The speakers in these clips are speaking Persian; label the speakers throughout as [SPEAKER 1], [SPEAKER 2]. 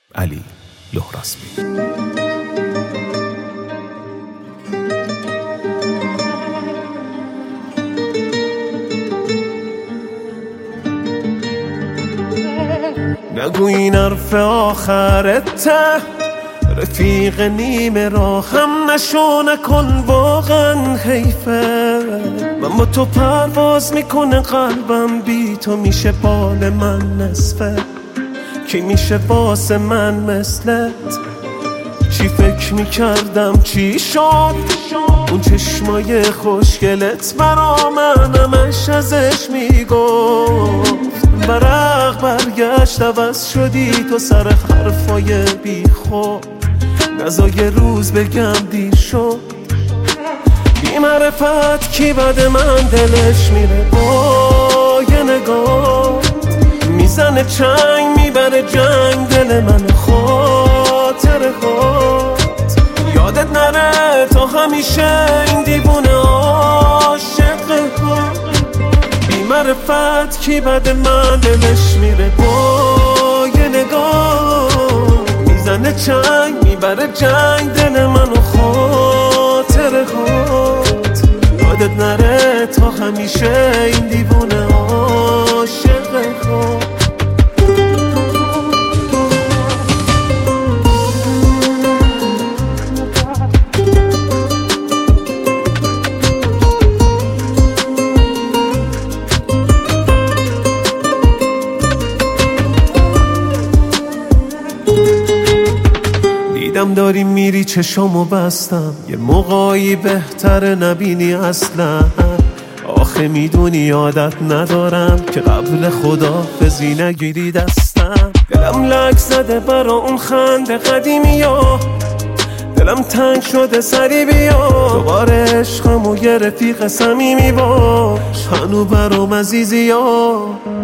[SPEAKER 1] علی لهراسبی.
[SPEAKER 2] نگو این حرف آخرته، رفیق نیمه راه هم نشو، نکن واقعا حیفه. من با تو پرواز میکنه قلبم، بی تو میشه بال من نصفه. کی میشه واسه من مثلت؟ چی فکر میکردم چی شد؟ اون چشمای خوشگلت برا من همش ازش میگفت. برق برگشت عوض شدی تو سر حرفای بی خود. نزای روز بگم دیر شد. بی معرفت کی بد من دلش میره با یه نگاه. میزنه چنگ میبره جنگ دل من، خاطر خود یادت نره تا همیشه این دیوونه عاشق خود. بی معرفت کی بد من دلش میره با یه نگاه. میزنه چنگ میبره جنگ دل من و خاطر خود یادت نره تا همیشه این دیوونه عاشق خود. دیدم داری میری چشامو بستم، یه موقعی بهتره نبینی اصلا. آخه میدونی عادت ندارم که قبل خداحافظی نگیری دستم. دلم لک زده برا اون خنده قدیمی ها، دلم تنگ شده سری بیا. دوباره عشقم و یه رفیق صمیمی باش، هنو برام عزیزی ها.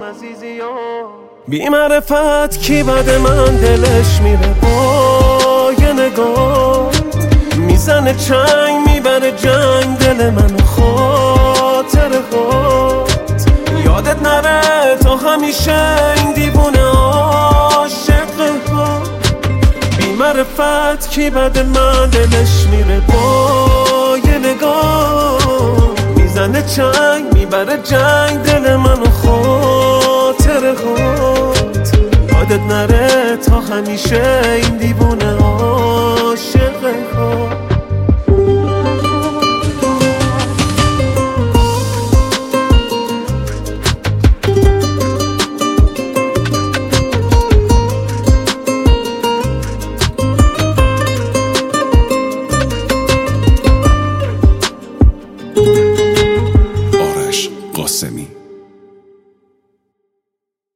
[SPEAKER 2] بی معرفت کی بد من دلش میره با یه نگاه. میزنه چنگ میبره جنگ دل من، خاطر خود یادت نره تا همیشه این دیوونه عاشق خود. بی معرفت کی بد من دلش میره با یه نگاه. میزنه چنگ میبره جنگ دل من و خاطر خود یادت نره تا همیشه این دیوونه عاشق خود.
[SPEAKER 1] آرش قاسمی.